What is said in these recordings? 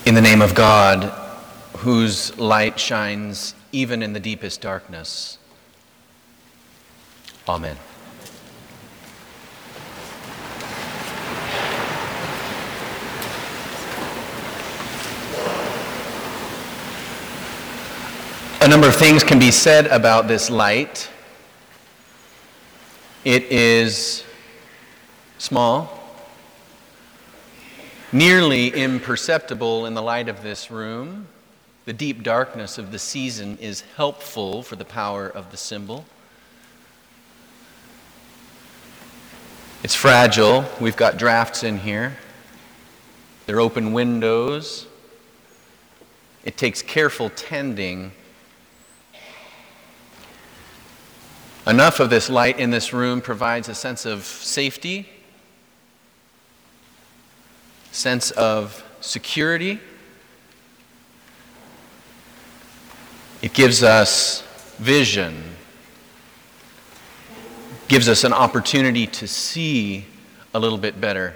In the name of God, whose light shines even in the deepest darkness. Amen. A number of things can be said about this light. It is small, nearly imperceptible in the light of this room. The deep darkness of the season is helpful for the power of the symbol. It's fragile. We've got drafts in here. There are open windows. It takes careful tending. Enough of this light in this room provides a sense of safety, sense of security. It gives us vision, gives us an opportunity to see a little bit better.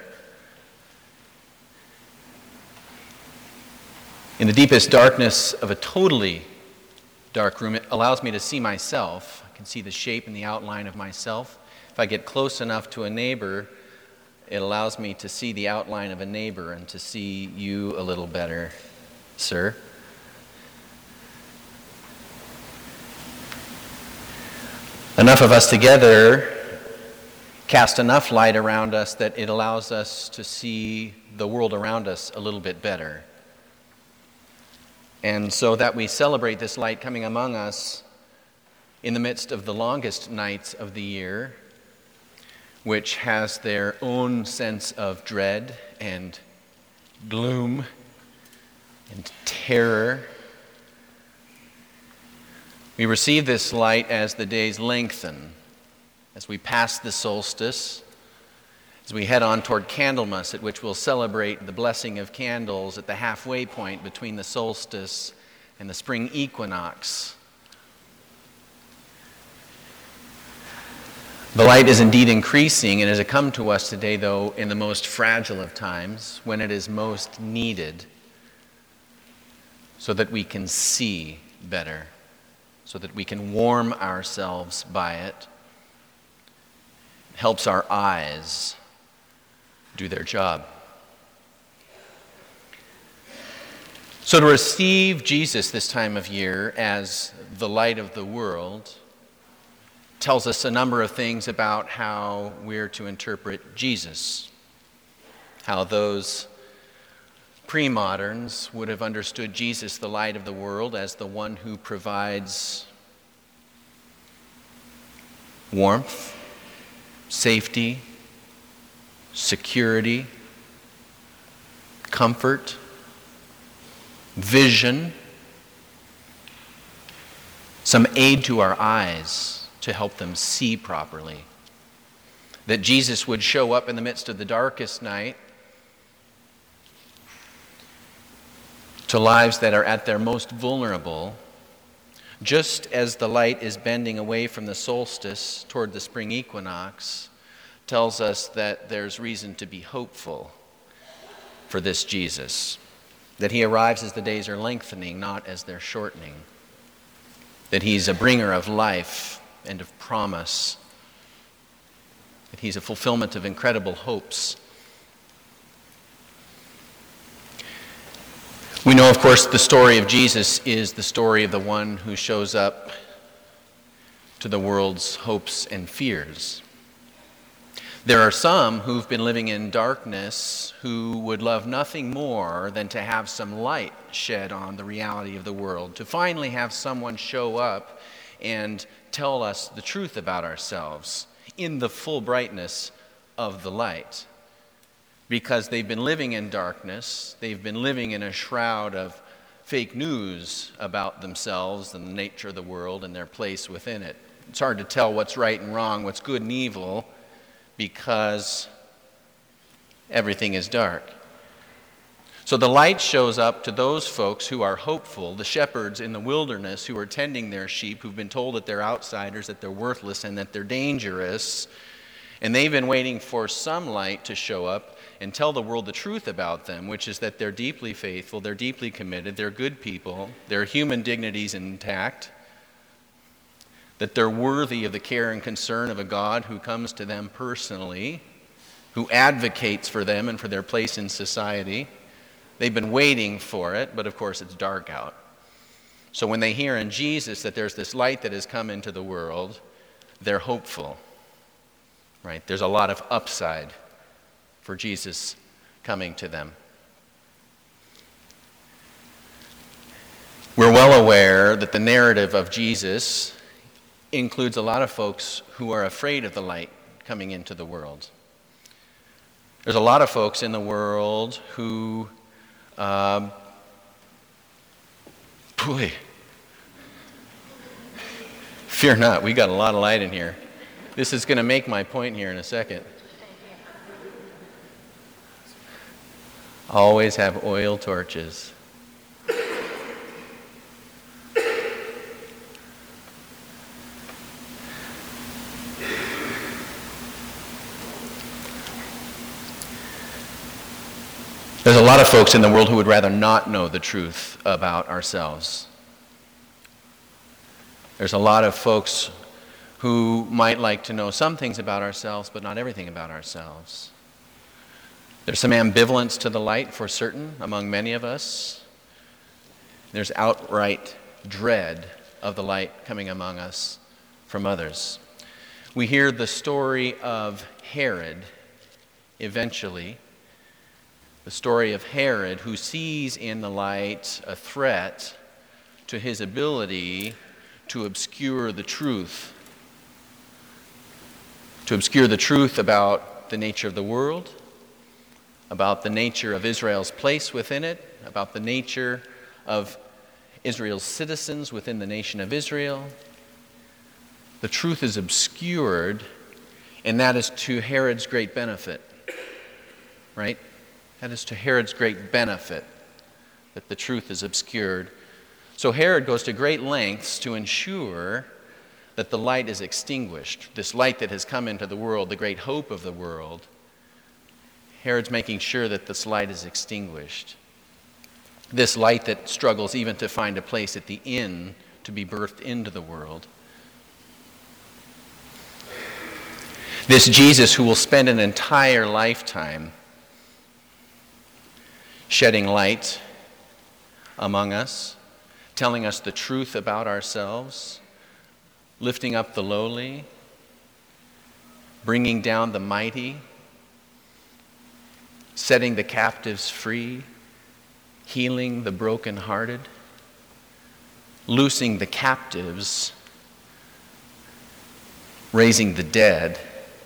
In the deepest darkness of a totally dark room, it allows me to see myself. I can see the shape and the outline of myself. If I get close enough to a neighbor, it allows me to see the outline of a neighbor and to see you a little better, sir. Enough of us together cast enough light around us that it allows us to see the world around us a little bit better. And so that we celebrate this light coming among us in the midst of the longest nights of the year, which has their own sense of dread and gloom and terror. We receive this light as the days lengthen, as we pass the solstice, as we head on toward Candlemas, at which we'll celebrate the blessing of candles at the halfway point between the solstice and the spring equinox. The light is indeed increasing, and it has come to us today, though, in the most fragile of times, when it is most needed, so that we can see better, so that we can warm ourselves by it. It helps our eyes do their job. So to receive Jesus this time of year as the light of the world tells us a number of things about how we're to interpret Jesus, how those pre-moderns would have understood Jesus, the light of the world, as the one who provides warmth, safety, security, comfort, vision, some aid to our eyes to help them see properly. That Jesus would show up in the midst of the darkest night to lives that are at their most vulnerable, just as the light is bending away from the solstice toward the spring equinox, tells us that there's reason to be hopeful for this Jesus. That he arrives as the days are lengthening, not as they're shortening. That he's a bringer of life and of promise. That he's a fulfillment of incredible hopes. We know, of course, the story of Jesus is the story of the one who shows up to the world's hopes and fears. There are some who've been living in darkness who would love nothing more than to have some light shed on the reality of the world, to finally have someone show up and tell us the truth about ourselves in the full brightness of the light. Because they've been living in darkness, they've been living in a shroud of fake news about themselves and the nature of the world and their place within it. It's hard to tell what's right and wrong, what's good and evil, because everything is dark. So the light shows up to those folks who are hopeful, the shepherds in the wilderness who are tending their sheep, who've been told that they're outsiders, that they're worthless, and that they're dangerous. And they've been waiting for some light to show up and tell the world the truth about them, which is that they're deeply faithful, they're deeply committed, they're good people, their human dignity's intact, that they're worthy of the care and concern of a God who comes to them personally, who advocates for them and for their place in society. They've been waiting for it, but of course it's dark out. So when they hear in Jesus that there's this light that has come into the world, they're hopeful, right? There's a lot of upside for Jesus coming to them. We're well aware that the narrative of Jesus includes a lot of folks who are afraid of the light coming into the world. There's a lot of folks in the world who, fear not, we got a lot of light in here. This is going to make my point here in a second. Always have oil torches. There's a lot of folks in the world who would rather not know the truth about ourselves. There's a lot of folks who might like to know some things about ourselves, but not everything about ourselves. There's some ambivalence to the light for certain among many of us. There's outright dread of the light coming among us from others. We hear the story of Herod eventually. The story of Herod, who sees in the light a threat to his ability to obscure the truth. To obscure the truth about the nature of the world, about the nature of Israel's place within it, about the nature of Israel's citizens within the nation of Israel. The truth is obscured, and that is to Herod's great benefit, right? That is to Herod's great benefit, that the truth is obscured. So Herod goes to great lengths to ensure that the light is extinguished. This light that has come into the world, the great hope of the world, Herod's making sure that this light is extinguished. This light that struggles even to find a place at the inn to be birthed into the world. This Jesus who will spend an entire lifetime shedding light among us, telling us the truth about ourselves, lifting up the lowly, bringing down the mighty, setting the captives free, healing the brokenhearted, loosing the captives, raising the dead.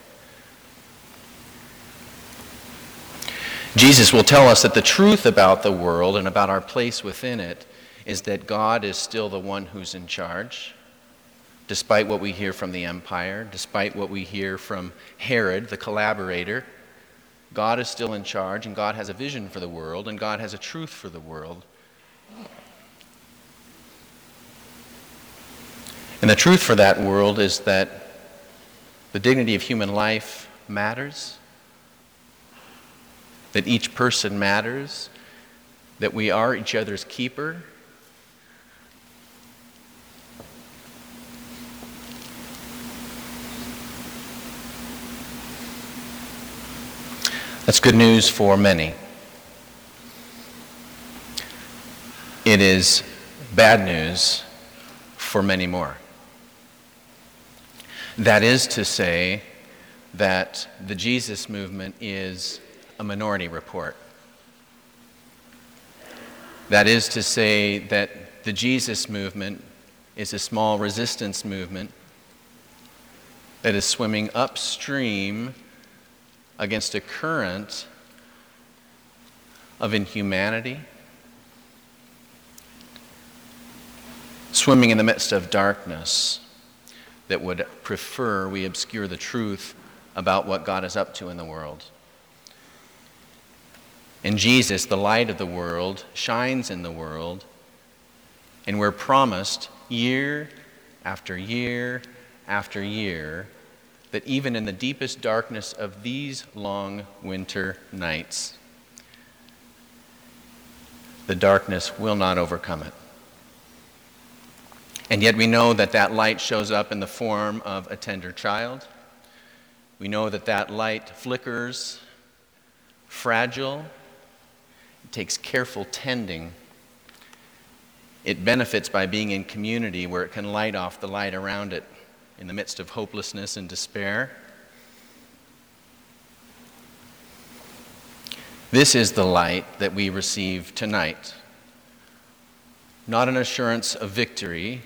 Jesus will tell us that the truth about the world and about our place within it is that God is still the one who's in charge, despite what we hear from the empire, despite what we hear from Herod, the collaborator. God is still in charge, and God has a vision for the world, and God has a truth for the world. And the truth for that world is that the dignity of human life matters, that each person matters, that we are each other's keeper. That's good news for many. It is bad news for many more. That is to say that the Jesus movement is a minority report. That is to say that the Jesus movement is a small resistance movement that is swimming upstream against a current of inhumanity, swimming in the midst of darkness that would prefer we obscure the truth about what God is up to in the world. And Jesus, the light of the world, shines in the world, and we're promised year after year after year that even in the deepest darkness of these long winter nights, the darkness will not overcome it. And yet we know that that light shows up in the form of a tender child. We know that that light flickers, fragile. It takes careful tending. It benefits by being in community where it can light off the light around it in the midst of hopelessness and despair. This is the light that we receive tonight. Not an assurance of victory,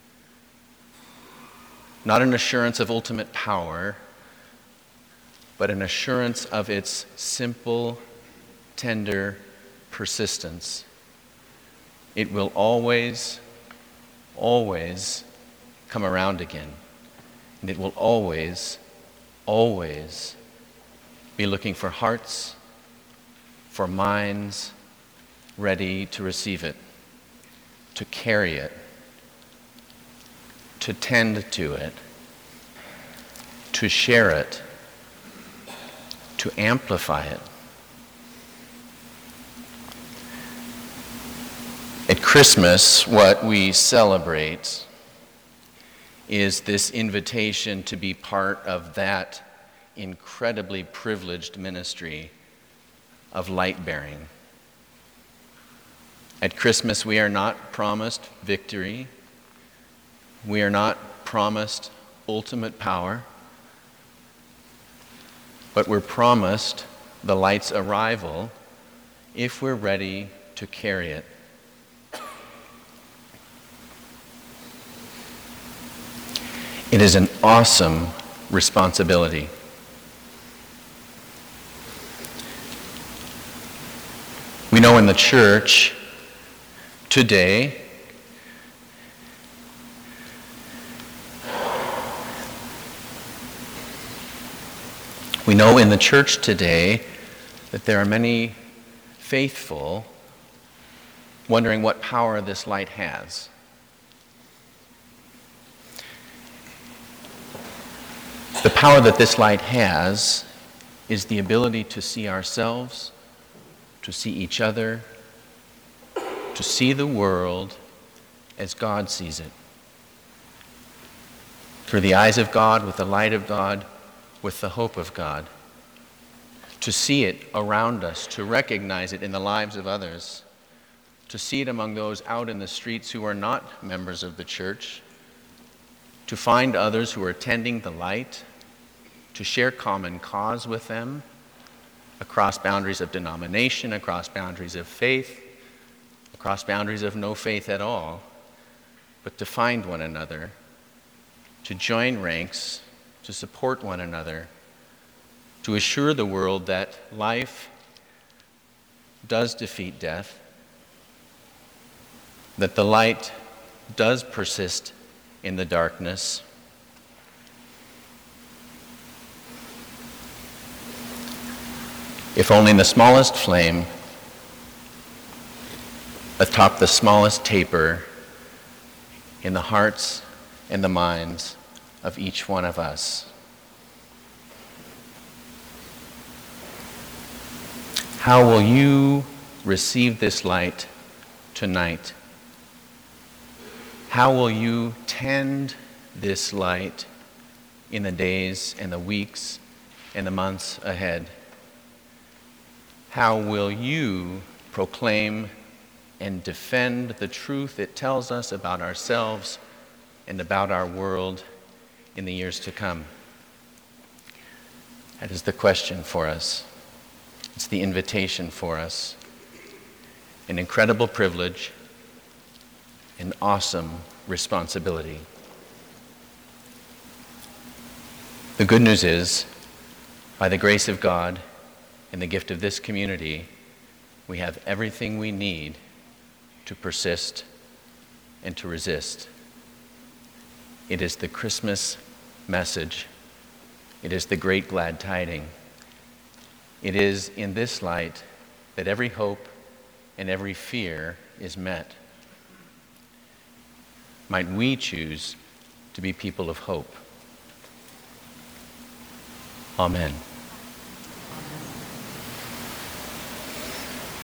not an assurance of ultimate power, but an assurance of its simple, tender persistence. It will always, always come around again. And it will always, always be looking for hearts, for minds ready to receive it, to carry it, to tend to it, to share it, to amplify it. At Christmas, what we celebrate is this invitation to be part of that incredibly privileged ministry of light bearing. At Christmas, we are not promised victory. We are not promised ultimate power, but we're promised the light's arrival if we're ready to carry it. It is an awesome responsibility. We know in the church today that there are many faithful wondering what power this light has. The power that this light has is the ability to see ourselves, to see each other, to see the world as God sees it. Through the eyes of God, with the light of God, with the hope of God. To see it around us, to recognize it in the lives of others, to see it among those out in the streets who are not members of the church, to find others who are tending the light, to share common cause with them across boundaries of denomination, across boundaries of faith, across boundaries of no faith at all, but to find one another, to join ranks, to support one another, to assure the world that life does defeat death, that the light does persist in the darkness. If only in the smallest flame, atop the smallest taper, in the hearts and the minds of each one of us. How will you receive this light tonight? How will you tend this light in the days and the weeks and the months ahead? How will you proclaim and defend the truth it tells us about ourselves and about our world in the years to come? That is the question for us. It's the invitation for us. An incredible privilege, an awesome responsibility. The good news is, by the grace of God and the gift of this community, we have everything we need to persist and to resist. It is the Christmas message. It is the great glad tiding. It is in this light that every hope and every fear is met. Might we choose to be people of hope? Amen.